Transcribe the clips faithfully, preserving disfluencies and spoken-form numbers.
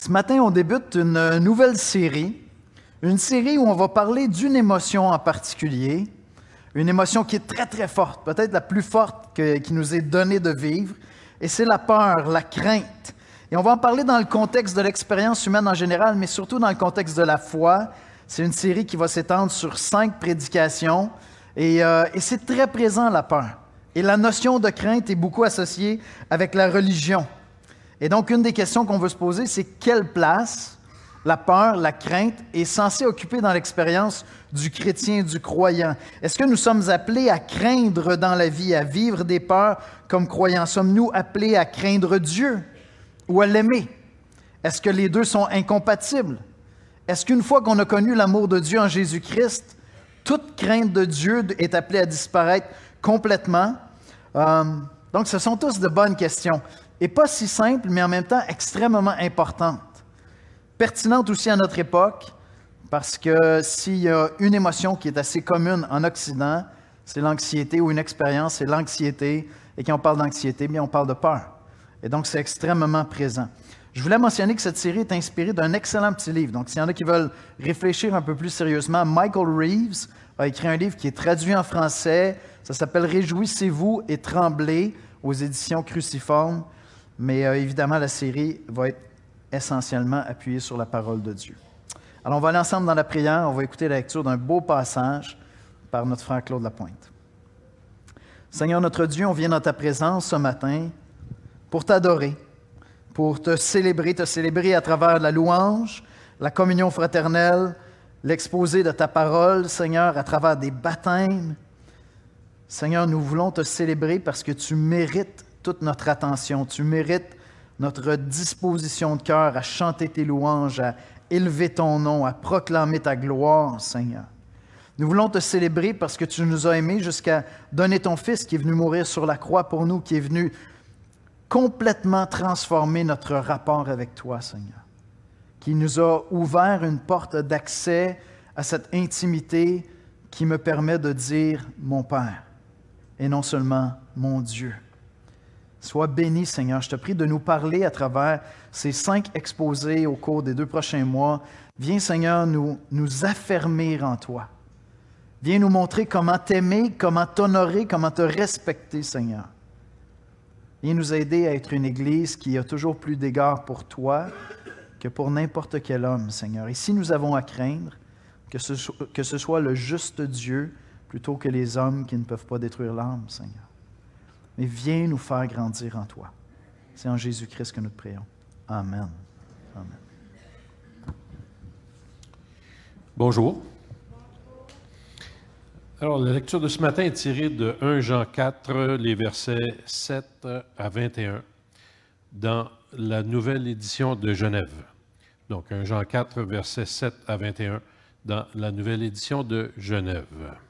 Ce matin, on débute une nouvelle série, une série où on va parler d'une émotion en particulier, une émotion qui est très, très forte, peut-être la plus forte que, qui nous est donnée de vivre, et c'est la peur, la crainte. Et on va en parler dans le contexte de l'expérience humaine en général, mais surtout dans le contexte de la foi. C'est une série qui va s'étendre sur cinq prédications, et, euh, et c'est très présent, la peur. Et la notion de crainte est beaucoup associée avec la religion. Et donc, une des questions qu'on veut se poser, c'est quelle place la peur, la crainte est censée occuper dans l'expérience du chrétien, du croyant? Est-ce que nous sommes appelés à craindre dans la vie, à vivre des peurs comme croyants? Sommes-nous appelés à craindre Dieu ou à l'aimer? Est-ce que les deux sont incompatibles? Est-ce qu'une fois qu'on a connu l'amour de Dieu en Jésus-Christ, toute crainte de Dieu est appelée à disparaître complètement? Euh, donc, ce sont tous de bonnes questions. Et pas si simples, mais en même temps extrêmement importantes. Pertinentes aussi à notre époque, parce que s'il y a une émotion qui est assez commune en Occident, c'est l'anxiété, ou une expérience, c'est l'anxiété. Et quand on parle d'anxiété, bien, on parle de peur. Et donc, c'est extrêmement présent. Je voulais mentionner que cette série est inspirée d'un excellent petit livre. Donc, s'il y en a qui veulent réfléchir un peu plus sérieusement, Michael Reeves a écrit un livre qui est traduit en français. Ça s'appelle « Réjouissez-vous et tremblez » aux éditions Cruciforme. Mais euh, évidemment, la série va être essentiellement appuyée sur la parole de Dieu. Alors, on va aller ensemble dans la prière. On va écouter la lecture d'un beau passage par notre frère Claude Lapointe. Seigneur notre Dieu, on vient dans ta présence ce matin pour t'adorer, pour te célébrer, te célébrer à travers la louange, la communion fraternelle, l'exposé de ta parole, Seigneur, à travers des baptêmes. Seigneur, nous voulons te célébrer parce que tu mérites toute notre attention. Tu mérites notre disposition de cœur à chanter tes louanges, à élever ton nom, à proclamer ta gloire, Seigneur. Nous voulons te célébrer parce que tu nous as aimés jusqu'à donner ton Fils qui est venu mourir sur la croix pour nous, qui est venu complètement transformer notre rapport avec toi, Seigneur, qui nous a ouvert une porte d'accès à cette intimité qui me permet de dire « mon Père » et non seulement « mon Dieu ». Sois béni, Seigneur. Je te prie de nous parler à travers ces cinq exposés au cours des deux prochains mois. Viens, Seigneur, nous, nous affermir en toi. Viens nous montrer comment t'aimer, comment t'honorer, comment te respecter, Seigneur. Viens nous aider à être une Église qui a toujours plus d'égard pour toi que pour n'importe quel homme, Seigneur. Et si nous avons à craindre, que ce, que ce soit le juste Dieu plutôt que les hommes qui ne peuvent pas détruire l'âme, Seigneur. Mais viens nous faire grandir en toi. C'est en Jésus-Christ que nous te prions. Amen. Amen. Bonjour. Alors, la lecture de ce matin est tirée de premier Jean quatre, les versets sept à vingt et un, dans la nouvelle édition de Genève. Donc, premier Jean quatre, versets sept à vingt et un, dans la nouvelle édition de Genève.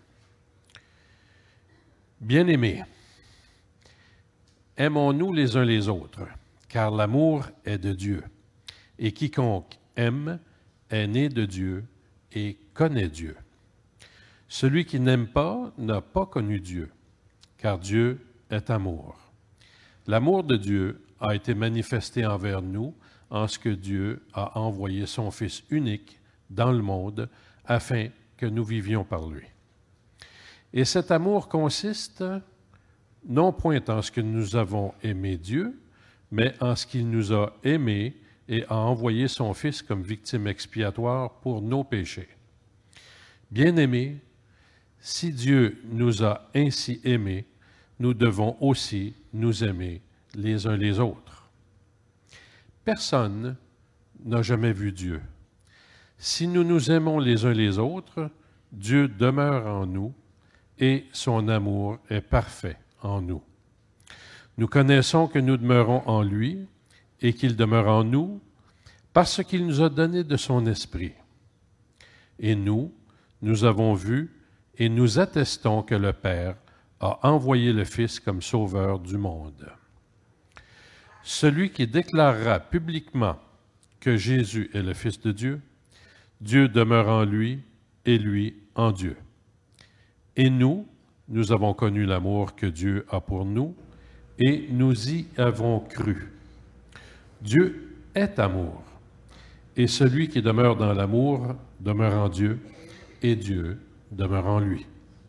Bien-aimés, aimons-nous les uns les autres, car l'amour est de Dieu. Et quiconque aime est né de Dieu et connaît Dieu. Celui qui n'aime pas n'a pas connu Dieu, car Dieu est amour. L'amour de Dieu a été manifesté envers nous en ce que Dieu a envoyé son Fils unique dans le monde afin que nous vivions par lui. Et cet amour consiste non point en ce que nous avons aimé Dieu, mais en ce qu'il nous a aimés et a envoyé son Fils comme victime expiatoire pour nos péchés. Bien-aimés, si Dieu nous a ainsi aimés, nous devons aussi nous aimer les uns les autres. Personne n'a jamais vu Dieu. Si nous nous aimons les uns les autres, Dieu demeure en nous et son amour est parfait en nous. Nous connaissons que nous demeurons en lui et qu'il demeure en nous parce qu'il nous a donné de son esprit. Et nous, nous avons vu et nous attestons que le Père a envoyé le Fils comme sauveur du monde. Celui qui déclarera publiquement que Jésus est le Fils de Dieu, Dieu demeure en lui et lui en Dieu. Et nous, nous avons connu l'amour que Dieu a pour nous et nous y avons cru. Dieu est amour. Et celui qui demeure dans l'amour demeure en Dieu, et Dieu demeure en lui.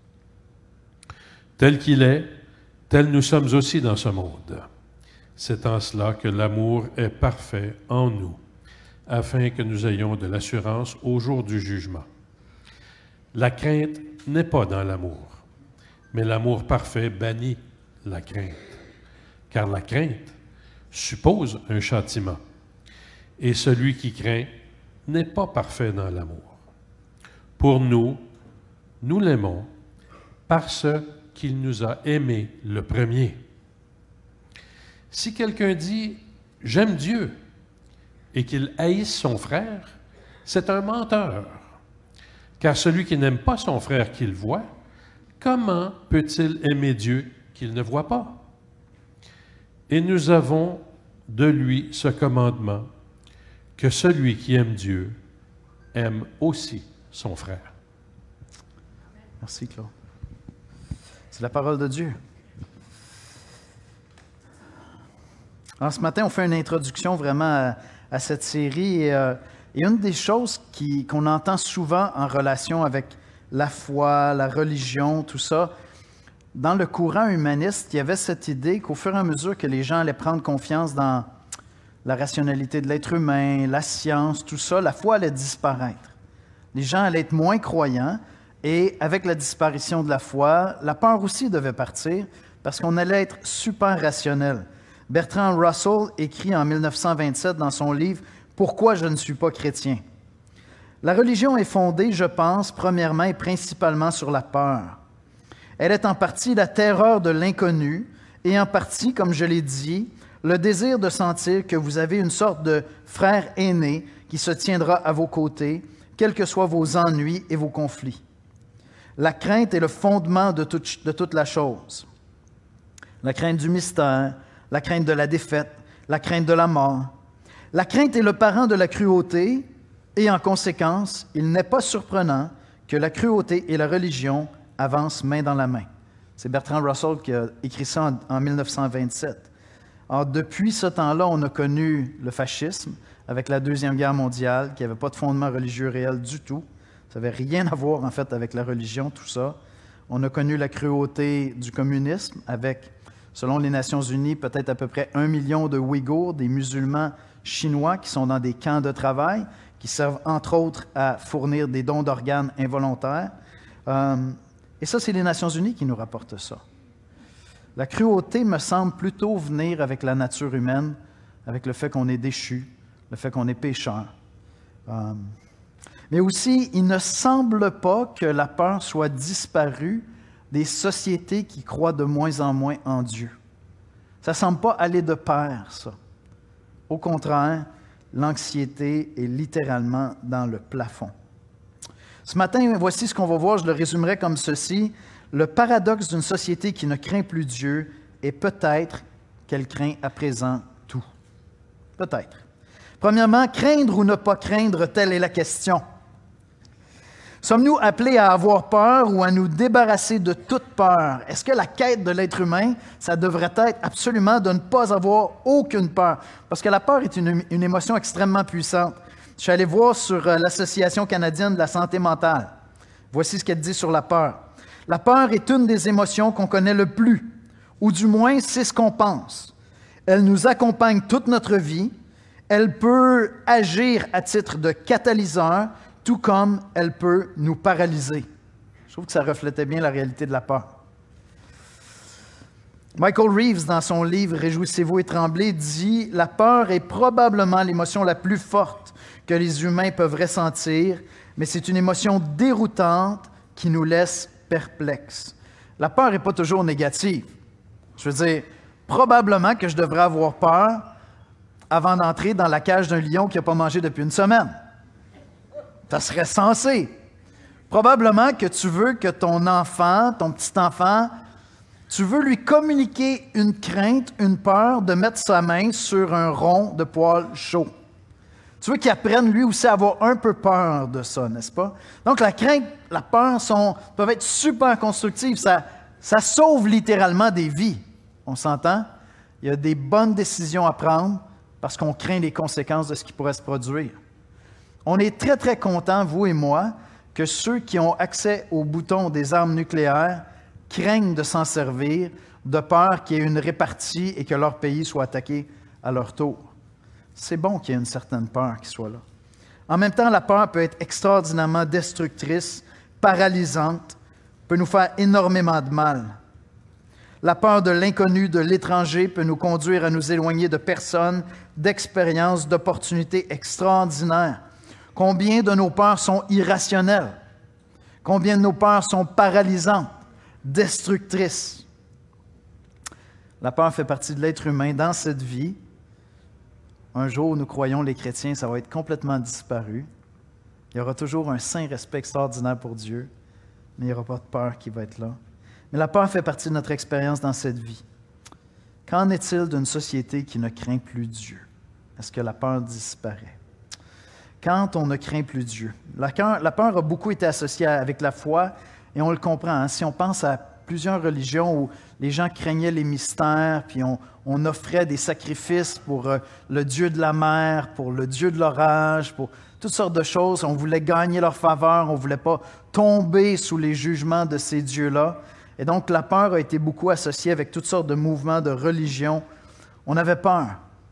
Tel qu'il est, tel nous sommes aussi dans ce monde. C'est en cela que l'amour est parfait en nous, afin que nous ayons de l'assurance au jour du jugement. La crainte n'est pas dans l'amour, mais l'amour parfait bannit la crainte, car la crainte suppose un châtiment, et celui qui craint n'est pas parfait dans l'amour. Pour nous, nous l'aimons parce qu'il nous a aimés le premier. Si quelqu'un dit « j'aime Dieu » et qu'il haïsse son frère, c'est un menteur. Car celui qui n'aime pas son frère qu'il voit, comment peut-il aimer Dieu qu'il ne voit pas? Et nous avons de lui ce commandement, que celui qui aime Dieu aime aussi son frère. Merci, Claude. C'est la parole de Dieu. Alors, ce matin, on fait une introduction vraiment à, à cette série. Et, euh, et une des choses qui, qu'on entend souvent en relation avec la foi, la religion, tout ça, dans le courant humaniste, il y avait cette idée qu'au fur et à mesure que les gens allaient prendre confiance dans la rationalité de l'être humain, la science, tout ça, la foi allait disparaître. Les gens allaient être moins croyants et avec la disparition de la foi, la peur aussi devait partir parce qu'on allait être super rationnel. Bertrand Russell écrit en mille neuf cent vingt-sept dans son livre « Pourquoi je ne suis pas chrétien ». La religion est fondée, je pense, premièrement et principalement sur la peur. Elle est en partie la terreur de l'inconnu et en partie, comme je l'ai dit, le désir de sentir que vous avez une sorte de frère aîné qui se tiendra à vos côtés, quels que soient vos ennuis et vos conflits. La crainte est le fondement de, tout, de toute la chose. La crainte du mystère, la crainte de la défaite, la crainte de la mort. La crainte est le parent de la cruauté et, en conséquence, il n'est pas surprenant que la cruauté et la religion avancent main dans la main. C'est Bertrand Russell qui a écrit ça en, en mille neuf cent vingt-sept. Alors, depuis ce temps-là, on a connu le fascisme avec la Deuxième Guerre mondiale, qui n'avait pas de fondement religieux réel du tout. Ça n'avait rien à voir, en fait, avec la religion, tout ça. On a connu la cruauté du communisme avec, selon les Nations unies, peut-être à peu près un million de Ouïghours, des musulmans chinois qui sont dans des camps de travail, qui servent entre autres à fournir des dons d'organes involontaires. Euh, et ça, c'est les Nations unies qui nous rapportent ça. La cruauté me semble plutôt venir avec la nature humaine, avec le fait qu'on est déchu, le fait qu'on est pécheur. Euh, mais aussi, il ne semble pas que la peur soit disparue des sociétés qui croient de moins en moins en Dieu. Ça ne semble pas aller de pair, ça. Au contraire, l'anxiété est littéralement dans le plafond. Ce matin, voici ce qu'on va voir, je le résumerai comme ceci. Le paradoxe d'une société qui ne craint plus Dieu est peut-être qu'elle craint à présent tout. Peut-être. Premièrement, craindre ou ne pas craindre, telle est la question. Sommes-nous appelés à avoir peur ou à nous débarrasser de toute peur? Est-ce que la quête de l'être humain, ça devrait être absolument de ne pas avoir aucune peur? Parce que la peur est une, une émotion extrêmement puissante. Je suis allé voir sur l'Association canadienne de la santé mentale. Voici ce qu'elle dit sur la peur. La peur est une des émotions qu'on connaît le plus, ou du moins c'est ce qu'on pense. Elle nous accompagne toute notre vie. Elle peut agir à titre de catalyseur, tout comme elle peut nous paralyser. Je trouve que ça reflétait bien la réalité de la peur. Michael Reeves, dans son livre « Réjouissez-vous et tremblez », dit « La peur est probablement l'émotion la plus forte que les humains peuvent ressentir, mais c'est une émotion déroutante qui nous laisse perplexes. » La peur n'est pas toujours négative. Je veux dire, probablement que je devrais avoir peur avant d'entrer dans la cage d'un lion qui n'a pas mangé depuis une semaine. Ça serait censé. Probablement que tu veux que ton enfant, ton petit-enfant, tu veux lui communiquer une crainte, une peur de mettre sa main sur un rond de poil chaud. Tu veux qu'il apprenne lui aussi à avoir un peu peur de ça, n'est-ce pas? Donc la crainte, la peur sont, peuvent être super constructives. Ça, ça sauve littéralement des vies. On s'entend? Il y a des bonnes décisions à prendre parce qu'on craint les conséquences de ce qui pourrait se produire. On est très, très contents, vous et moi, que ceux qui ont accès au bouton des armes nucléaires craignent de s'en servir, de peur qu'il y ait une répartie et que leur pays soit attaqué à leur tour. C'est bon qu'il y ait une certaine peur qui soit là. En même temps, la peur peut être extraordinairement destructrice, paralysante, peut nous faire énormément de mal. La peur de l'inconnu, de l'étranger peut nous conduire à nous éloigner de personnes, d'expériences, d'opportunités extraordinaires. Combien de nos peurs sont irrationnelles? Combien de nos peurs sont paralysantes, destructrices? La peur fait partie de l'être humain dans cette vie. Un jour, nous croyons, les chrétiens, ça va être complètement disparu. Il y aura toujours un saint respect extraordinaire pour Dieu, mais il n'y aura pas de peur qui va être là. Mais la peur fait partie de notre expérience dans cette vie. Qu'en est-il d'une société qui ne craint plus Dieu? Est-ce que la peur disparaît? Quand on ne craint plus Dieu. La peur, la peur a beaucoup été associée avec la foi, et on le comprend. Hein? Si on pense à plusieurs religions où les gens craignaient les mystères, puis on, on offrait des sacrifices pour euh, le Dieu de la mer, pour le Dieu de l'orage, pour toutes sortes de choses. On voulait gagner leur faveur, on ne voulait pas tomber sous les jugements de ces dieux-là. Et donc, la peur a été beaucoup associée avec toutes sortes de mouvements de religion. On avait peur.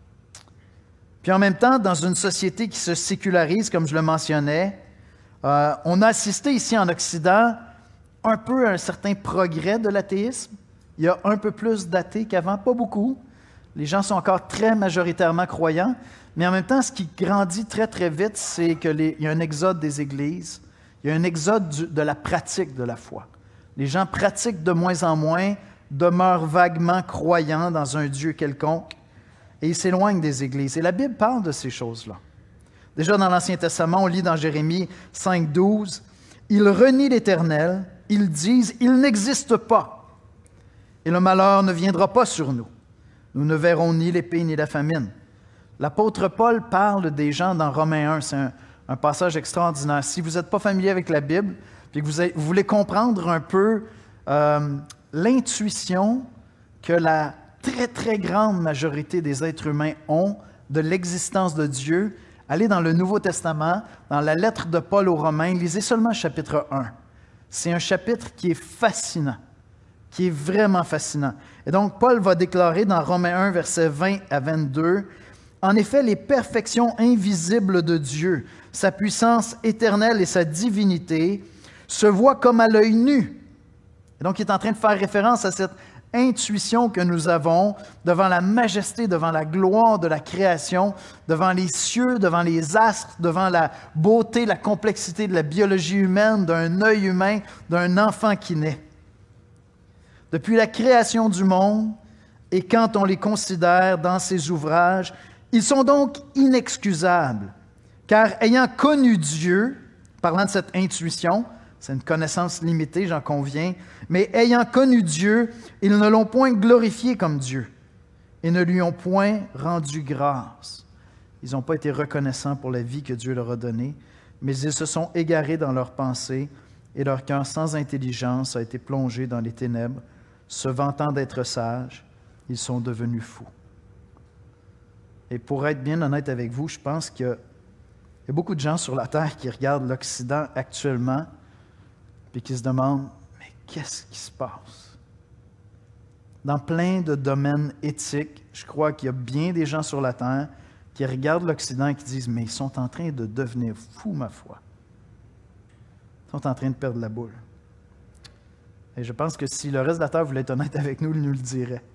Puis en même temps, dans une société qui se sécularise, comme je le mentionnais, euh, on a assisté ici en Occident un peu à un certain progrès de l'athéisme. Il y a un peu plus d'athées qu'avant, pas beaucoup. Les gens sont encore très majoritairement croyants, mais en même temps, ce qui grandit très, très vite, c'est qu'il y a un exode des églises, il y a un exode du, de la pratique de la foi. Les gens pratiquent de moins en moins, demeurent vaguement croyants dans un Dieu quelconque, et ils s'éloignent des églises. Et la Bible parle de ces choses-là. Déjà dans l'Ancien Testament, on lit dans Jérémie cinq, douze, « Ils renient l'Éternel, ils disent, il n'existe pas, et le malheur ne viendra pas sur nous. Nous ne verrons ni l'épée ni la famine. » L'apôtre Paul parle des gens dans Romains un, c'est un, un passage extraordinaire. Si vous n'êtes pas familier avec la Bible, puis que vous, avez, vous voulez comprendre un peu euh, l'intuition que la très, très grande majorité des êtres humains ont de l'existence de Dieu, allez dans le Nouveau Testament, dans la lettre de Paul aux Romains, lisez seulement le chapitre un. C'est un chapitre qui est fascinant, qui est vraiment fascinant. Et donc, Paul va déclarer dans Romains un, versets vingt à vingt-deux, « En effet, les perfections invisibles de Dieu, sa puissance éternelle et sa divinité, se voient comme à l'œil nu. » Et donc, il est en train de faire référence à cette intuition que nous avons devant la majesté, devant la gloire de la création, devant les cieux, devant les astres, devant la beauté, la complexité de la biologie humaine, d'un œil humain, d'un enfant qui naît. Depuis la création du monde, et quand on les considère dans ses ouvrages, ils sont donc inexcusables, car ayant connu Dieu, parlant de cette intuition, c'est une connaissance limitée, j'en conviens, mais ayant connu Dieu, ils ne l'ont point glorifié comme Dieu et ne lui ont point rendu grâce. Ils n'ont pas été reconnaissants pour la vie que Dieu leur a donnée, mais ils se sont égarés dans leurs pensées et leur cœur sans intelligence a été plongé dans les ténèbres. Se vantant d'être sages, ils sont devenus fous. Et pour être bien honnête avec vous, je pense qu'il y a, il y a beaucoup de gens sur la terre qui regardent l'Occident actuellement et qui se demandent, mais qu'est-ce qui se passe? Dans plein de domaines éthiques, je crois qu'il y a bien des gens sur la terre qui regardent l'Occident et qui disent, mais ils sont en train de devenir fous, ma foi. Ils sont en train de perdre la boule. Et je pense que si le reste de la terre voulait être honnête avec nous, il nous le dirait.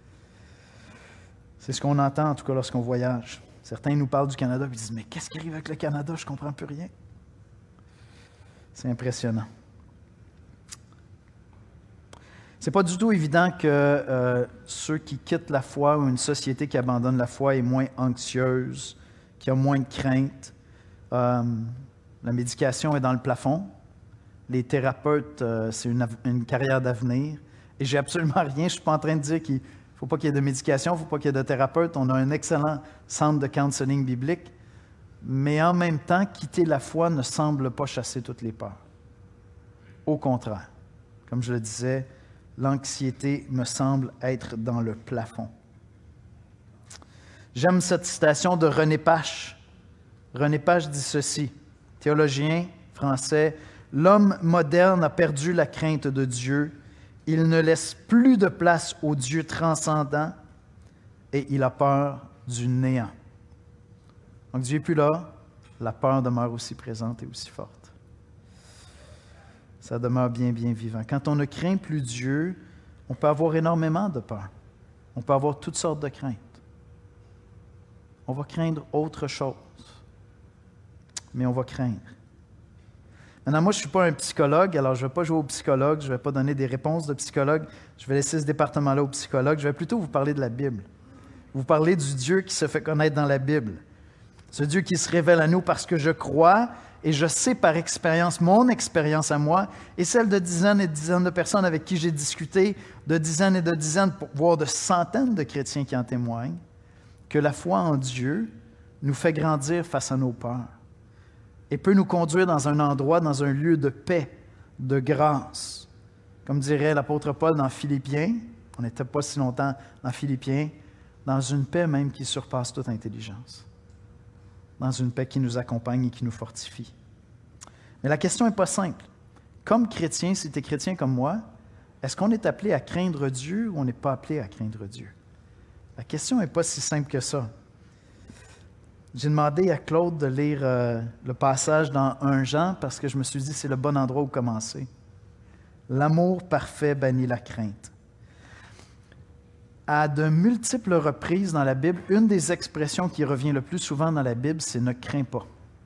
C'est ce qu'on entend, en tout cas, lorsqu'on voyage. Certains nous parlent du Canada et disent, mais qu'est-ce qui arrive avec le Canada? Je ne comprends plus rien. C'est impressionnant. Ce n'est pas du tout évident que euh, ceux qui quittent la foi ou une société qui abandonne la foi est moins anxieuse, qui a moins de crainte. Euh, la médication est dans le plafond. Les thérapeutes, euh, c'est une, une carrière d'avenir. Et j'ai absolument rien. Je ne suis pas en train de dire qu'il ne faut pas qu'il y ait de médication, il ne faut pas qu'il y ait de thérapeute. On a un excellent centre de counseling biblique. Mais en même temps, quitter la foi ne semble pas chasser toutes les peurs. Au contraire, comme je le disais, l'anxiété me semble être dans le plafond. J'aime cette citation de René Pache. René Page dit ceci, théologien français, « L'homme moderne a perdu la crainte de Dieu. Il ne laisse plus de place au Dieu transcendant et il a peur du néant. » Donc Dieu n'est plus là, la peur demeure aussi présente et aussi forte. Ça demeure bien, bien vivant. Quand on ne craint plus Dieu, on peut avoir énormément de peur. On peut avoir toutes sortes de craintes. On va craindre autre chose, mais on va craindre. Maintenant, moi, je ne suis pas un psychologue, alors je ne vais pas jouer au psychologue, je ne vais pas donner des réponses de psychologue, je vais laisser ce département-là au psychologue, je vais plutôt vous parler de la Bible. Vous parler du Dieu qui se fait connaître dans la Bible. Ce Dieu qui se révèle à nous parce que je crois et je sais par expérience, mon expérience à moi et celle de dizaines et de dizaines de personnes avec qui j'ai discuté, de dizaines et de dizaines, voire de centaines de chrétiens qui en témoignent, que la foi en Dieu nous fait grandir face à nos peurs et peut nous conduire dans un endroit, dans un lieu de paix, de grâce. Comme dirait l'apôtre Paul dans Philippiens, on n'était pas si longtemps dans Philippiens, dans une paix même qui surpasse toute intelligence, dans une paix qui nous accompagne et qui nous fortifie. Mais la question n'est pas simple. Comme chrétien, si tu es chrétien comme moi, est-ce qu'on est appelé à craindre Dieu ou on n'est pas appelé à craindre Dieu? La question n'est pas si simple que ça. J'ai demandé à Claude de lire euh, le passage dans Premier Jean parce que je me suis dit que c'est le bon endroit où commencer. L'amour parfait bannit la crainte. À de multiples reprises dans la Bible, une des expressions qui revient le plus souvent dans la Bible, c'est « ne crains pas ».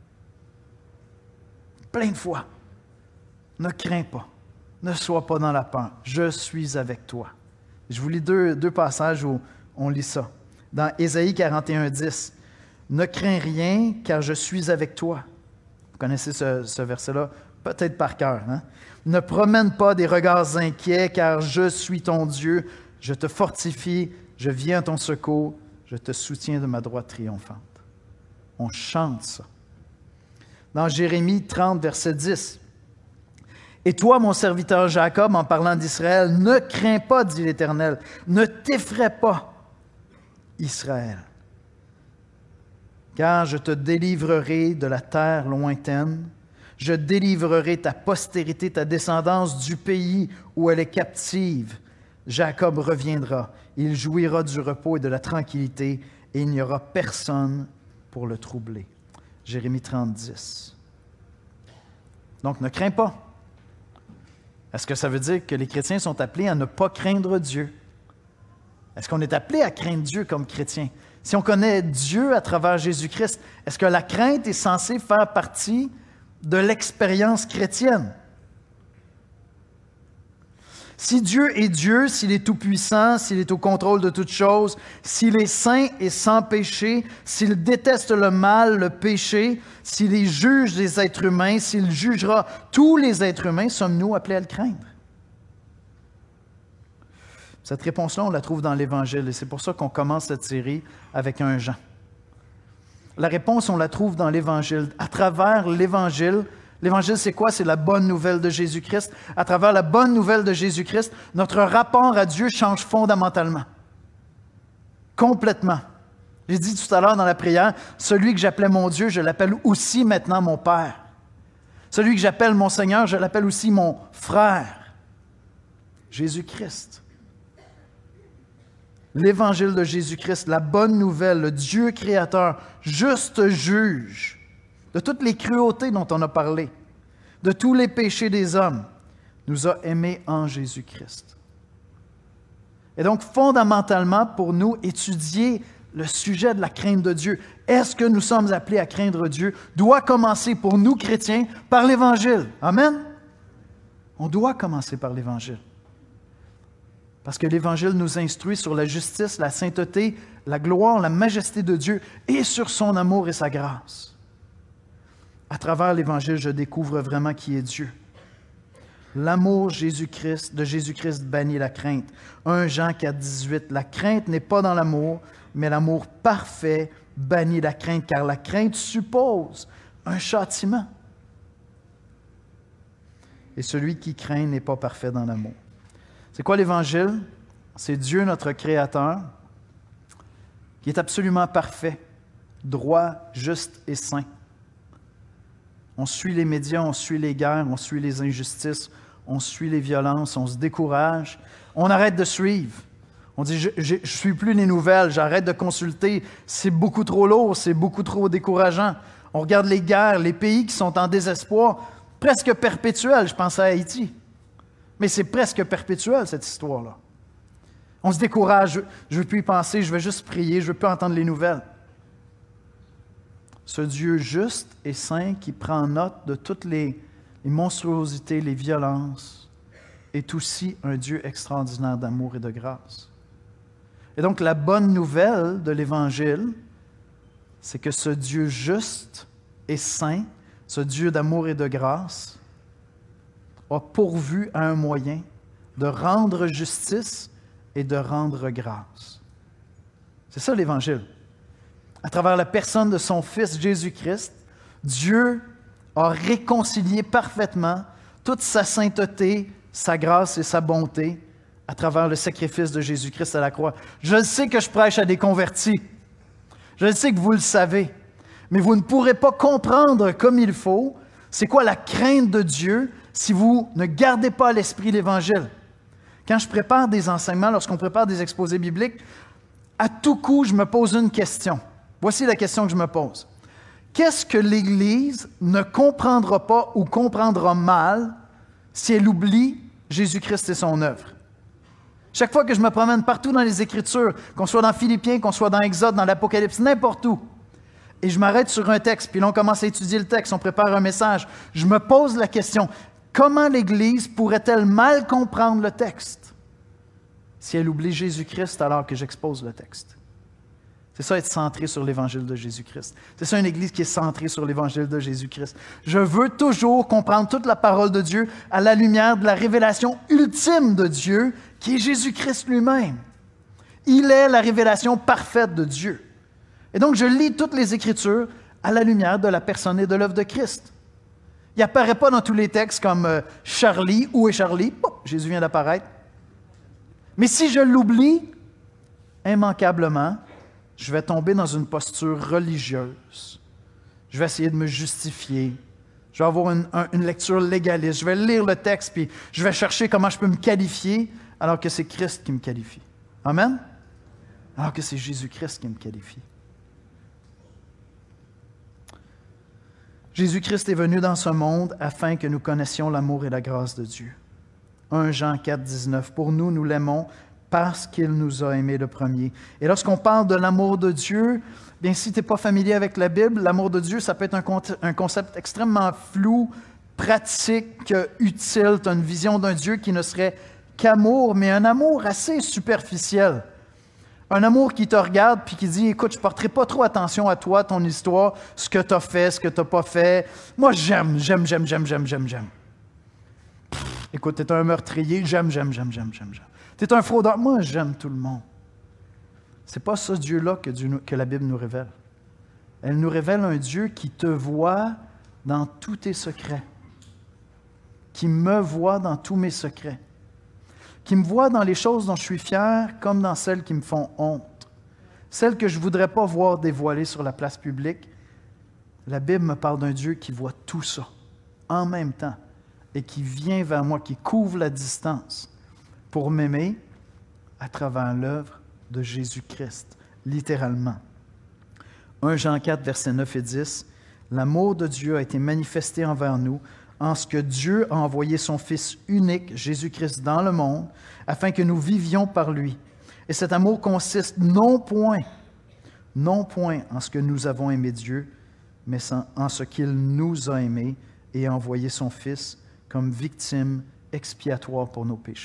Plein de fois. Ne crains pas. Ne sois pas dans la peur. Je suis avec toi. Je vous lis deux, deux passages où on lit ça. Dans Ésaïe quarante et un, dix, « Ne crains rien, car je suis avec toi. » Vous connaissez ce, ce verset-là, peut-être par cœur. Hein? « Ne promène pas des regards inquiets, car je suis ton Dieu. Je te fortifie, je viens à ton secours, je te soutiens de ma droite triomphante. » On chante ça. Dans Jérémie trente, verset dix, « Et toi, mon serviteur Jacob, en parlant d'Israël, ne crains pas, dit l'Éternel, ne t'effraie pas, Israël. Car je te délivrerai de la terre lointaine, je délivrerai ta postérité, ta descendance du pays où elle est captive. Jacob reviendra, il jouira du repos et de la tranquillité, et il n'y aura personne pour le troubler. » Jérémie trente, dix. Donc, ne crains pas. Est-ce que ça veut dire que les chrétiens sont appelés à ne pas craindre Dieu? Est-ce qu'on est appelé à craindre Dieu comme chrétien? Si on connaît Dieu à travers Jésus-Christ, est-ce que la crainte est censée faire partie de l'expérience chrétienne? Si Dieu est Dieu, s'il est tout-puissant, s'il est au contrôle de toutes choses, s'il est saint et sans péché, s'il déteste le mal, le péché, s'il est juge des êtres humains, s'il jugera tous les êtres humains, sommes-nous appelés à le craindre? Cette réponse-là, on la trouve dans l'Évangile et c'est pour ça qu'on commence cette série avec un Jean. La réponse, on la trouve dans l'Évangile. À travers l'Évangile, l'Évangile, c'est quoi? C'est la bonne nouvelle de Jésus-Christ. À travers la bonne nouvelle de Jésus-Christ, notre rapport à Dieu change fondamentalement. Complètement. J'ai dit tout à l'heure dans la prière, celui que j'appelais mon Dieu, je l'appelle aussi maintenant mon Père. Celui que j'appelle mon Seigneur, je l'appelle aussi mon frère. Jésus-Christ. L'Évangile de Jésus-Christ, la bonne nouvelle, le Dieu créateur, juste juge de toutes les cruautés dont on a parlé, de tous les péchés des hommes, nous a aimés en Jésus-Christ. Et donc, fondamentalement, pour nous, étudier le sujet de la crainte de Dieu, est-ce que nous sommes appelés à craindre Dieu, doit commencer pour nous, chrétiens, par l'Évangile. Amen? On doit commencer par l'Évangile. Parce que l'Évangile nous instruit sur la justice, la sainteté, la gloire, la majesté de Dieu et sur son amour et sa grâce. À travers l'Évangile, je découvre vraiment qui est Dieu. L'amour Jésus-Christ, de Jésus-Christ bannit la crainte. Premier Jean quatre, dix-huit, la crainte n'est pas dans l'amour, mais l'amour parfait bannit la crainte, car la crainte suppose un châtiment. Et celui qui craint n'est pas parfait dans l'amour. C'est quoi l'Évangile? C'est Dieu, notre Créateur, qui est absolument parfait, droit, juste et saint. On suit les médias, on suit les guerres, on suit les injustices, on suit les violences, on se décourage. On arrête de suivre. On dit, je ne suis plus les nouvelles, j'arrête de consulter, c'est beaucoup trop lourd, c'est beaucoup trop décourageant. On regarde les guerres, les pays qui sont en désespoir, presque perpétuel, je pense à Haïti. Mais c'est presque perpétuel, cette histoire-là. On se décourage, je ne veux plus y penser, je veux juste prier, je ne veux plus entendre les nouvelles. Ce Dieu juste et saint qui prend note de toutes les, les monstruosités, les violences, est aussi un Dieu extraordinaire d'amour et de grâce. Et donc, la bonne nouvelle de l'Évangile, c'est que ce Dieu juste et saint, ce Dieu d'amour et de grâce, a pourvu à un moyen de rendre justice et de rendre grâce. C'est ça l'Évangile. À travers la personne de son Fils Jésus-Christ, Dieu a réconcilié parfaitement toute sa sainteté, sa grâce et sa bonté à travers le sacrifice de Jésus-Christ à la croix. Je sais que je prêche à des convertis. Je sais que vous le savez. Mais vous ne pourrez pas comprendre comme il faut c'est quoi la crainte de Dieu si vous ne gardez pas à l'esprit l'Évangile. Quand je prépare des enseignements, lorsqu'on prépare des exposés bibliques, à tout coup, je me pose une question. Voici la question que je me pose. Qu'est-ce que l'Église ne comprendra pas ou comprendra mal si elle oublie Jésus-Christ et son œuvre? Chaque fois que je me promène partout dans les Écritures, qu'on soit dans Philippiens, qu'on soit dans Exode, dans l'Apocalypse, n'importe où, et je m'arrête sur un texte, puis là on commence à étudier le texte, on prépare un message, je me pose la question, comment l'Église pourrait-elle mal comprendre le texte si elle oublie Jésus-Christ alors que j'expose le texte? C'est ça, être centré sur l'Évangile de Jésus-Christ. C'est ça, une Église qui est centrée sur l'Évangile de Jésus-Christ. Je veux toujours comprendre toute la parole de Dieu à la lumière de la révélation ultime de Dieu, qui est Jésus-Christ lui-même. Il est la révélation parfaite de Dieu. Et donc, je lis toutes les Écritures à la lumière de la personne et de l'œuvre de Christ. Il n'apparaît pas dans tous les textes comme euh, « Charlie », « Où est Charlie ?» Pop, Jésus vient d'apparaître. Mais si je l'oublie, immanquablement, je vais tomber dans une posture religieuse. Je vais essayer de me justifier. Je vais avoir une, un, une lecture légaliste. Je vais lire le texte, puis je vais chercher comment je peux me qualifier, alors que c'est Christ qui me qualifie. Amen? Alors que c'est Jésus-Christ qui me qualifie. Jésus-Christ est venu dans ce monde afin que nous connaissions l'amour et la grâce de Dieu. premier Jean quatre, dix-neuf. Pour nous, nous l'aimons parce qu'il nous a aimés le premier. Et lorsqu'on parle de l'amour de Dieu, bien, si tu n'es pas familier avec la Bible, l'amour de Dieu, ça peut être un, un concept extrêmement flou, pratique, utile. Tu as une vision d'un Dieu qui ne serait qu'amour, mais un amour assez superficiel. Un amour qui te regarde puis qui dit, écoute, je ne porterai pas trop attention à toi, ton histoire, ce que tu as fait, ce que tu n'as pas fait. Moi, j'aime, j'aime, j'aime, j'aime, j'aime, j'aime, j'aime. Pff, écoute, tu es un meurtrier, j'aime, j'aime, j'aime, j'aime, j'aime, j'aime. Tu es un fraudeur, moi, j'aime tout le monde. Ce n'est pas ce Dieu-là que, Dieu, que la Bible nous révèle. Elle nous révèle un Dieu qui te voit dans tous tes secrets, qui me voit dans tous mes secrets, qui me voit dans les choses dont je suis fier comme dans celles qui me font honte, celles que je ne voudrais pas voir dévoilées sur la place publique. La Bible me parle d'un Dieu qui voit tout ça en même temps et qui vient vers moi, qui couvre la distance pour m'aimer à travers l'œuvre de Jésus-Christ, littéralement. premier Jean quatre, versets neuf et dix, « L'amour de Dieu a été manifesté envers nous en ce que Dieu a envoyé son Fils unique, Jésus-Christ, dans le monde, afin que nous vivions par lui. Et cet amour consiste non point, non point en ce que nous avons aimé Dieu, mais en ce qu'il nous a aimés et a envoyé son Fils comme victime expiatoire pour nos péchés. »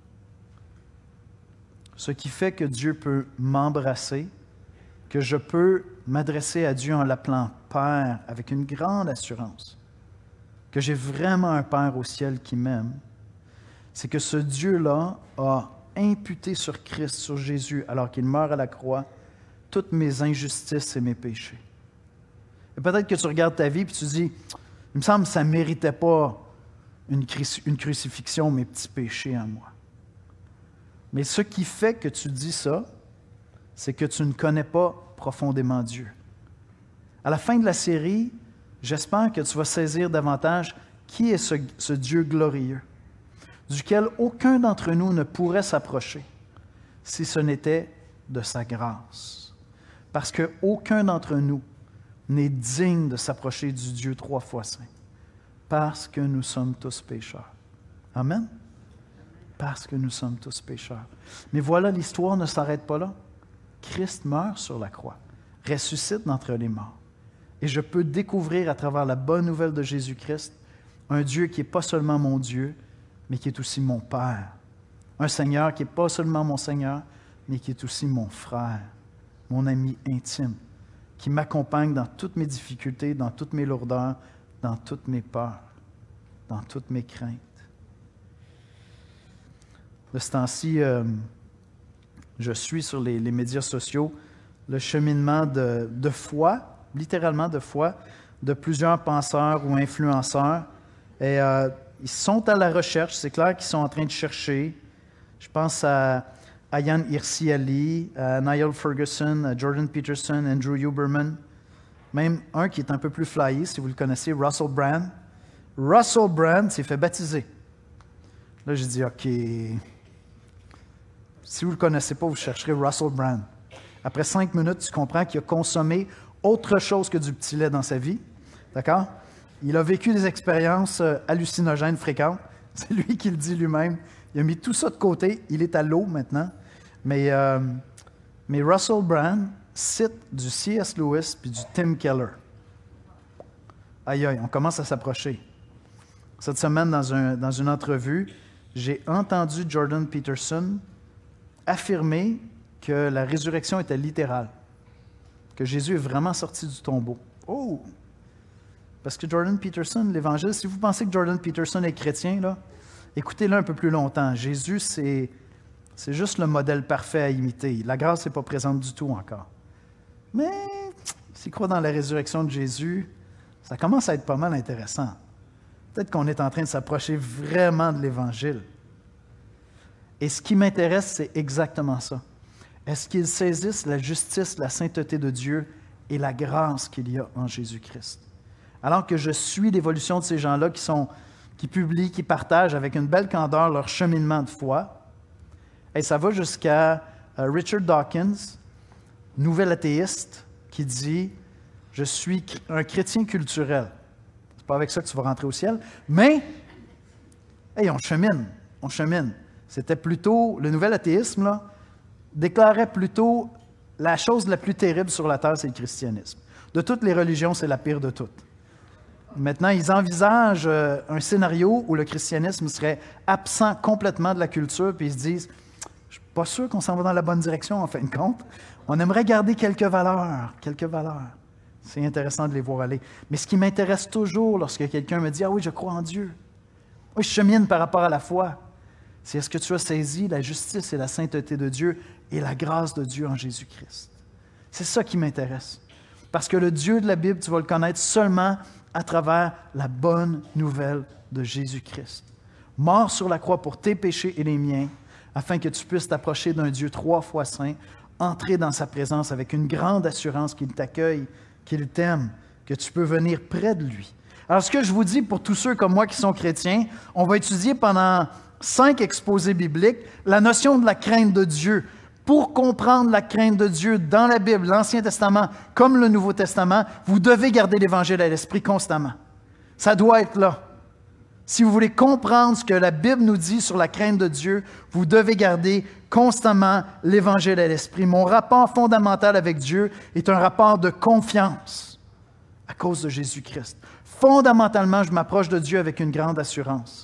Ce qui fait que Dieu peut m'embrasser, que je peux m'adresser à Dieu en l'appelant Père avec une grande assurance, que j'ai vraiment un Père au ciel qui m'aime, c'est que ce Dieu-là a imputé sur Christ, sur Jésus, alors qu'il meurt à la croix, toutes mes injustices et mes péchés. Et peut-être que tu regardes ta vie et tu dis, il me semble que ça ne méritait pas une, cru- une crucifixion, mes petits péchés à moi. Mais ce qui fait que tu dis ça, c'est que tu ne connais pas profondément Dieu. À la fin de la série, J'espère que tu vas saisir davantage qui est ce, ce Dieu glorieux, duquel aucun d'entre nous ne pourrait s'approcher si ce n'était de sa grâce. Parce qu'aucun d'entre nous n'est digne de s'approcher du Dieu trois fois saint, parce que nous sommes tous pécheurs. Amen? Parce que nous sommes tous pécheurs. Mais voilà, l'histoire ne s'arrête pas là. Christ meurt sur la croix, ressuscite d'entre les morts. Et je peux découvrir à travers la bonne nouvelle de Jésus-Christ un Dieu qui n'est pas seulement mon Dieu, mais qui est aussi mon Père. Un Seigneur qui n'est pas seulement mon Seigneur, mais qui est aussi mon frère, mon ami intime, qui m'accompagne dans toutes mes difficultés, dans toutes mes lourdeurs, dans toutes mes peurs, dans toutes mes craintes. De ce temps-ci, euh, je suis sur les, les médias sociaux le cheminement de, de foi, littéralement de foi, de plusieurs penseurs ou influenceurs. Et euh, ils sont à la recherche, c'est clair qu'ils sont en train de chercher. Je pense à Ayaan Hirsi Ali, à Niall Ferguson, à Jordan Peterson, Andrew Huberman. Même un qui est un peu plus flyé, si vous le connaissez, Russell Brand. Russell Brand s'est fait baptiser. Là, j'ai dit, OK, si vous ne le connaissez pas, vous chercherez Russell Brand. Après cinq minutes, tu comprends qu'il a consommé autre chose que du petit lait dans sa vie. D'accord? Il a vécu des expériences hallucinogènes fréquentes. C'est lui qui le dit lui-même. Il a mis tout ça de côté. Il est à l'eau maintenant. Mais, euh, mais Russell Brand cite du C S Lewis puis du Tim Keller. Aïe, aïe, on commence à s'approcher. Cette semaine, dans, un, dans une entrevue, j'ai entendu Jordan Peterson affirmer que la résurrection était littérale, que Jésus est vraiment sorti du tombeau. Oh! Parce que Jordan Peterson, l'Évangile, si vous pensez que Jordan Peterson est chrétien, là, écoutez-le un peu plus longtemps. Jésus, c'est, c'est juste le modèle parfait à imiter. La grâce n'est pas présente du tout encore. Mais s'il croit dans la résurrection de Jésus, ça commence à être pas mal intéressant. Peut-être qu'on est en train de s'approcher vraiment de l'Évangile. Et ce qui m'intéresse, c'est exactement ça. Est-ce qu'ils saisissent la justice, la sainteté de Dieu et la grâce qu'il y a en Jésus-Christ? Alors que je suis l'évolution de ces gens-là qui, sont, qui publient, qui partagent avec une belle candeur leur cheminement de foi, et ça va jusqu'à uh, Richard Dawkins, nouvel athéiste, qui dit « Je suis un chrétien culturel ». C'est pas avec ça que tu vas rentrer au ciel, mais hey, on chemine, on chemine. C'était plutôt, le nouvel athéisme, là, déclarait plutôt la chose la plus terrible sur la terre, c'est le christianisme. De toutes les religions, c'est la pire de toutes. Maintenant, ils envisagent euh, un scénario où le christianisme serait absent complètement de la culture, puis ils se disent, je ne suis pas sûr qu'on s'en va dans la bonne direction, en fin de compte. On aimerait garder quelques valeurs, quelques valeurs. C'est intéressant de les voir aller. Mais ce qui m'intéresse toujours lorsque quelqu'un me dit, ah oui, je crois en Dieu. Oui, je chemine par rapport à la foi. C'est est-ce que tu as saisi la justice et la sainteté de Dieu et la grâce de Dieu en Jésus-Christ? C'est ça qui m'intéresse. Parce que le Dieu de la Bible, tu vas le connaître seulement à travers la bonne nouvelle de Jésus-Christ. Mort sur la croix pour tes péchés et les miens, afin que tu puisses t'approcher d'un Dieu trois fois saint, entrer dans sa présence avec une grande assurance qu'il t'accueille, qu'il t'aime, que tu peux venir près de lui. Alors, ce que je vous dis pour tous ceux comme moi qui sont chrétiens, on va étudier pendant cinq exposés bibliques la notion de la crainte de Dieu. Pour comprendre la crainte de Dieu dans la Bible, l'Ancien Testament comme le Nouveau Testament, vous devez garder l'Évangile à l'esprit constamment. Ça doit être là. Si vous voulez comprendre ce que la Bible nous dit sur la crainte de Dieu, vous devez garder constamment l'Évangile à l'esprit. Mon rapport fondamental avec Dieu est un rapport de confiance à cause de Jésus-Christ. Fondamentalement, je m'approche de Dieu avec une grande assurance.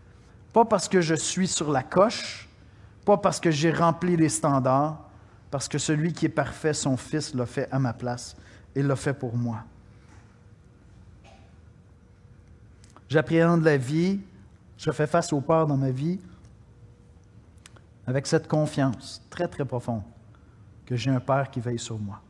Pas parce que je suis sur la coche, pas parce que j'ai rempli les standards, parce que celui qui est parfait, son Fils, l'a fait à ma place et l'a fait pour moi. J'appréhende la vie, je fais face aux peurs dans ma vie avec cette confiance très, très profonde que j'ai un Père qui veille sur moi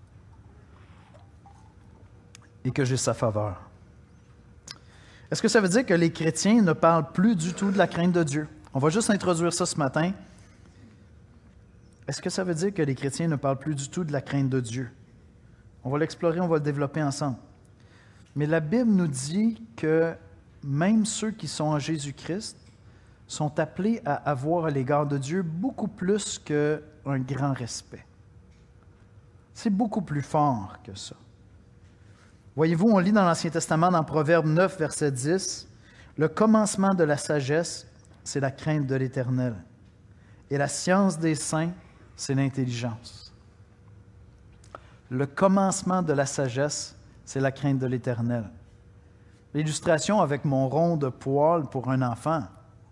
et que j'ai sa faveur. Est-ce que ça veut dire que les chrétiens ne parlent plus du tout de la crainte de Dieu? On va juste introduire ça ce matin. Est-ce que ça veut dire que les chrétiens ne parlent plus du tout de la crainte de Dieu? On va l'explorer, on va le développer ensemble. Mais la Bible nous dit que même ceux qui sont en Jésus-Christ sont appelés à avoir à l'égard de Dieu beaucoup plus qu'un grand respect. C'est beaucoup plus fort que ça. Voyez-vous, on lit dans l'Ancien Testament, dans Proverbe neuf, verset dix, « Le commencement de la sagesse, c'est la crainte de l'Éternel, et la science des saints, c'est l'intelligence. » Le commencement de la sagesse, c'est la crainte de l'Éternel. L'illustration avec mon rond de poêle pour un enfant,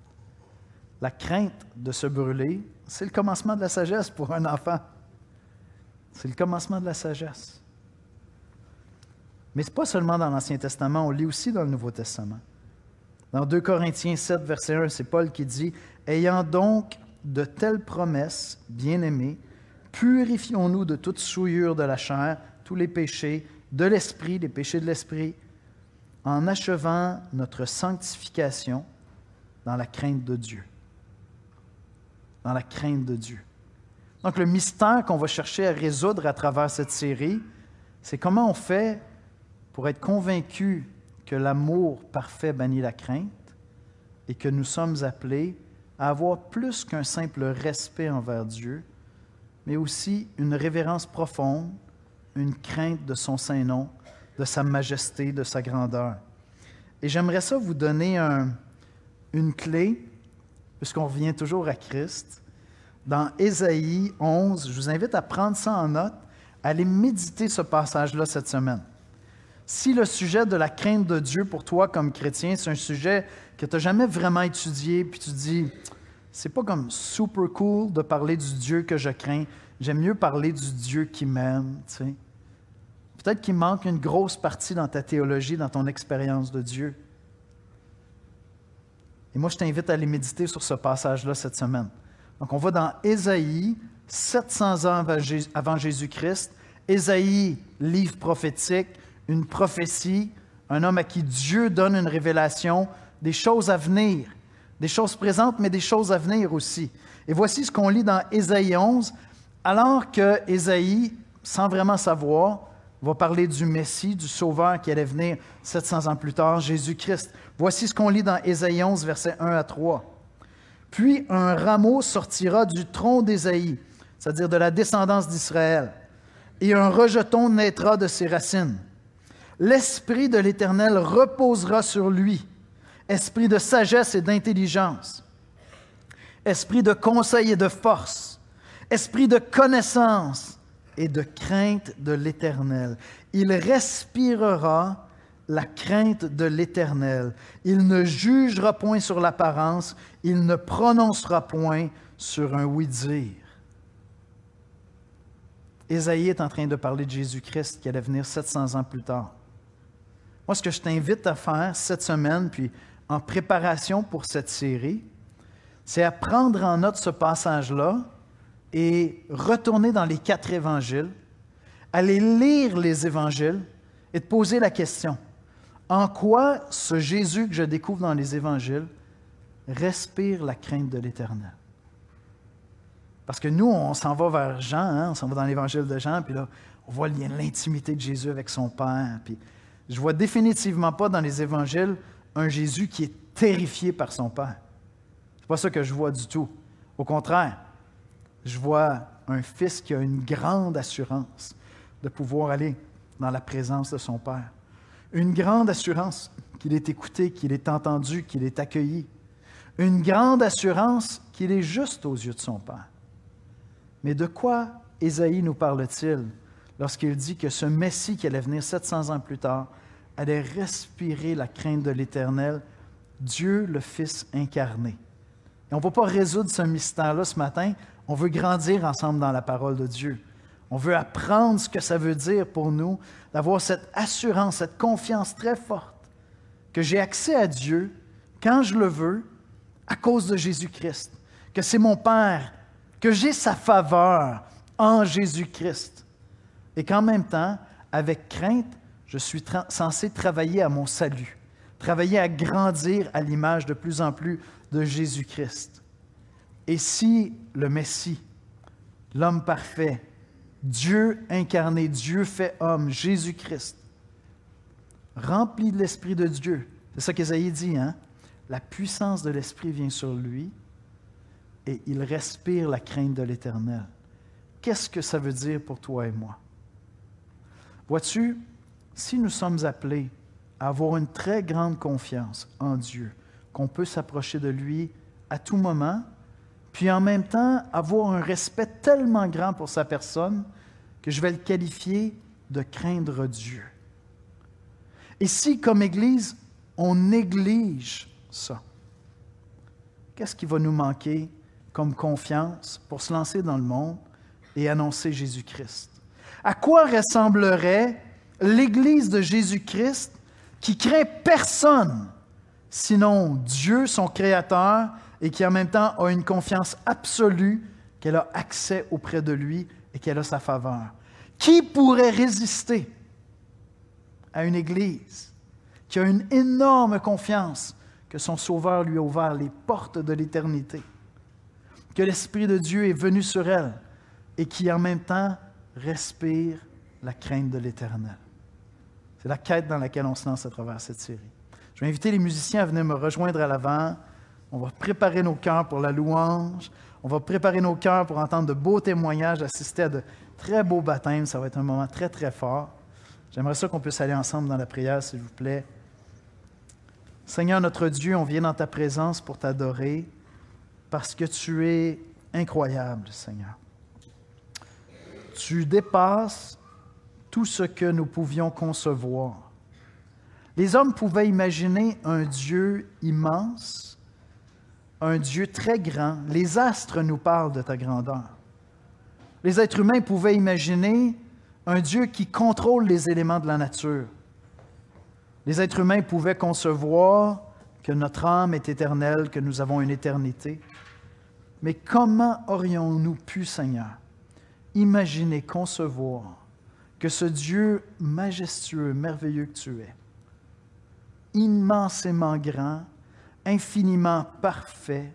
la crainte de se brûler, c'est le commencement de la sagesse pour un enfant. C'est le commencement de la sagesse. Mais ce n'est pas seulement dans l'Ancien Testament, on lit aussi dans le Nouveau Testament. Dans deux Corinthiens sept, verset un, c'est Paul qui dit « Ayant donc de telles promesses, bien-aimés, purifions-nous de toute souillure de la chair, tous les péchés de l'esprit, les péchés de l'esprit, en achevant notre sanctification dans la crainte de Dieu. » Dans la crainte de Dieu. Donc, le mystère qu'on va chercher à résoudre à travers cette série, c'est comment on fait pour être convaincu que l'amour parfait bannit la crainte et que nous sommes appelés à avoir plus qu'un simple respect envers Dieu, mais aussi une révérence profonde, une crainte de son saint nom, de sa majesté, de sa grandeur. Et j'aimerais ça vous donner un, une clé, puisqu'on revient toujours à Christ. Dans Ésaïe onze, je vous invite à prendre ça en note, à aller méditer ce passage-là cette semaine. Si le sujet de la crainte de Dieu pour toi comme chrétien, c'est un sujet que tu n'as jamais vraiment étudié, puis tu te dis, c'est pas comme super cool de parler du Dieu que je crains, j'aime mieux parler du Dieu qui m'aime, tu sais. Peut-être qu'il manque une grosse partie dans ta théologie, dans ton expérience de Dieu. Et moi, je t'invite à aller méditer sur ce passage-là cette semaine. Donc, on va dans Ésaïe, sept cents ans avant Jésus-Christ. Ésaïe, livre prophétique, une prophétie, un homme à qui Dieu donne une révélation, des choses à venir, des choses présentes, mais des choses à venir aussi. Et voici ce qu'on lit dans Ésaïe onze, alors que Ésaïe, sans vraiment savoir, va parler du Messie, du Sauveur qui allait venir sept cents ans plus tard, Jésus-Christ. Voici ce qu'on lit dans Ésaïe onze, versets un à trois. « Puis un rameau sortira du tronc d'Ésaïe, c'est-à-dire de la descendance d'Israël, et un rejeton naîtra de ses racines. L'Esprit de l'Éternel reposera sur lui, esprit de sagesse et d'intelligence, esprit de conseil et de force, esprit de connaissance et de crainte de l'Éternel. Il respirera la crainte de l'Éternel. Il ne jugera point sur l'apparence, il ne prononcera point sur un oui-dire. » Ésaïe est en train de parler de Jésus-Christ qui allait venir sept cents ans plus tard. Moi, ce que je t'invite à faire cette semaine, puis en préparation pour cette série, c'est à prendre en note ce passage-là et retourner dans les quatre évangiles, aller lire les évangiles et te poser la question, en quoi ce Jésus que je découvre dans les évangiles respire la crainte de l'Éternel? Parce que nous, on s'en va vers Jean, hein, on s'en va dans l'évangile de Jean, puis là, on voit l'intimité de Jésus avec son Père. Puis je vois définitivement pas dans les évangiles un Jésus qui est terrifié par son Père. C'est pas ça que je vois du tout. Au contraire, je vois un fils qui a une grande assurance de pouvoir aller dans la présence de son Père. Une grande assurance qu'il est écouté, qu'il est entendu, qu'il est accueilli. Une grande assurance qu'il est juste aux yeux de son Père. Mais de quoi Ésaïe nous parle-t-il lorsqu'il dit que ce Messie qui allait venir sept cents ans plus tard allait respirer la crainte de l'Éternel, Dieu le Fils incarné? Et on ne va pas résoudre ce mystère-là ce matin, on veut grandir ensemble dans la parole de Dieu. On veut apprendre ce que ça veut dire pour nous, d'avoir cette assurance, cette confiance très forte que j'ai accès à Dieu quand je le veux, à cause de Jésus-Christ, que c'est mon Père, que j'ai sa faveur en Jésus-Christ, et qu'en même temps, avec crainte, je suis tra- censé travailler à mon salut, travailler à grandir à l'image de plus en plus de Jésus-Christ. Et si le Messie, l'homme parfait, Dieu incarné, Dieu fait homme, Jésus-Christ, rempli de l'Esprit de Dieu. C'est ça qu'Ésaïe dit, hein? La puissance de l'Esprit vient sur lui et il respire la crainte de l'Éternel. Qu'est-ce que ça veut dire pour toi et moi? Vois-tu, si nous sommes appelés à avoir une très grande confiance en Dieu, qu'on peut s'approcher de lui à tout moment, puis en même temps avoir un respect tellement grand pour sa personne que je vais le qualifier de craindre Dieu. Et si, comme Église, on néglige ça, qu'est-ce qui va nous manquer comme confiance pour se lancer dans le monde et annoncer Jésus-Christ? À quoi ressemblerait l'Église de Jésus-Christ qui craint personne, sinon Dieu, son Créateur, et qui en même temps a une confiance absolue qu'elle a accès auprès de lui et qu'elle a sa faveur? Qui pourrait résister à une Église qui a une énorme confiance que son Sauveur lui a ouvert les portes de l'éternité, que l'Esprit de Dieu est venu sur elle et qui en même temps respire la crainte de l'Éternel? C'est la quête dans laquelle on se lance à travers cette série. Je vais inviter les musiciens à venir me rejoindre à l'avant. On va préparer nos cœurs pour la louange. On va préparer nos cœurs pour entendre de beaux témoignages, assister à de très beaux baptêmes. Ça va être un moment très, très fort. J'aimerais ça qu'on puisse aller ensemble dans la prière, s'il vous plaît. Seigneur notre Dieu, on vient dans ta présence pour t'adorer parce que tu es incroyable, Seigneur. Tu dépasses tout ce que nous pouvions concevoir. Les hommes pouvaient imaginer un Dieu immense, un Dieu très grand. Les astres nous parlent de ta grandeur. Les êtres humains pouvaient imaginer un Dieu qui contrôle les éléments de la nature. Les êtres humains pouvaient concevoir que notre âme est éternelle, que nous avons une éternité. Mais comment aurions-nous pu, Seigneur, imaginer, concevoir que ce Dieu majestueux, merveilleux que tu es, immensément grand, infiniment parfait,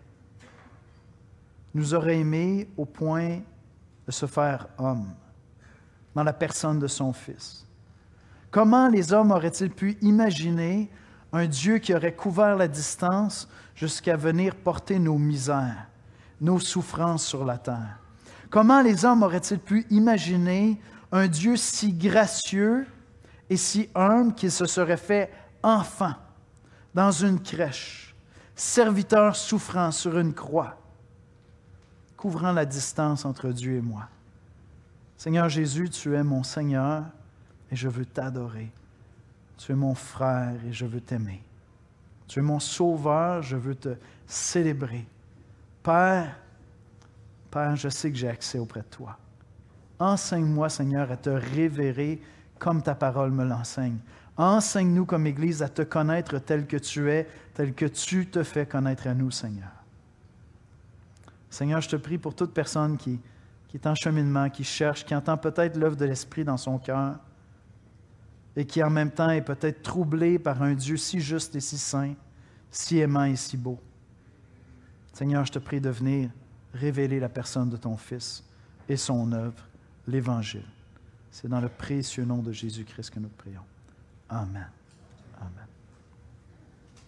nous aurait aimés au point de se faire homme dans la personne de son Fils? Comment les hommes auraient-ils pu imaginer un Dieu qui aurait couvert la distance jusqu'à venir porter nos misères, nos souffrances sur la terre? Comment les hommes auraient-ils pu imaginer un Dieu si gracieux et si humble qu'il se serait fait enfant dans une crèche, serviteur souffrant sur une croix, couvrant la distance entre Dieu et moi? Seigneur Jésus, tu es mon Seigneur et je veux t'adorer. Tu es mon frère et je veux t'aimer. Tu es mon sauveur, je veux te célébrer. Père, Père, je sais que j'ai accès auprès de toi. Enseigne-moi, Seigneur, à te révérer comme ta parole me l'enseigne. Enseigne-nous comme Église à te connaître tel que tu es, tel que tu te fais connaître à nous, Seigneur. Seigneur, je te prie pour toute personne qui, qui est en cheminement, qui cherche, qui entend peut-être l'œuvre de l'Esprit dans son cœur et qui en même temps est peut-être troublée par un Dieu si juste et si saint, si aimant et si beau. Seigneur, je te prie de venir révéler la personne de ton Fils et son œuvre, l'Évangile. C'est dans le précieux nom de Jésus-Christ que nous prions. Amen.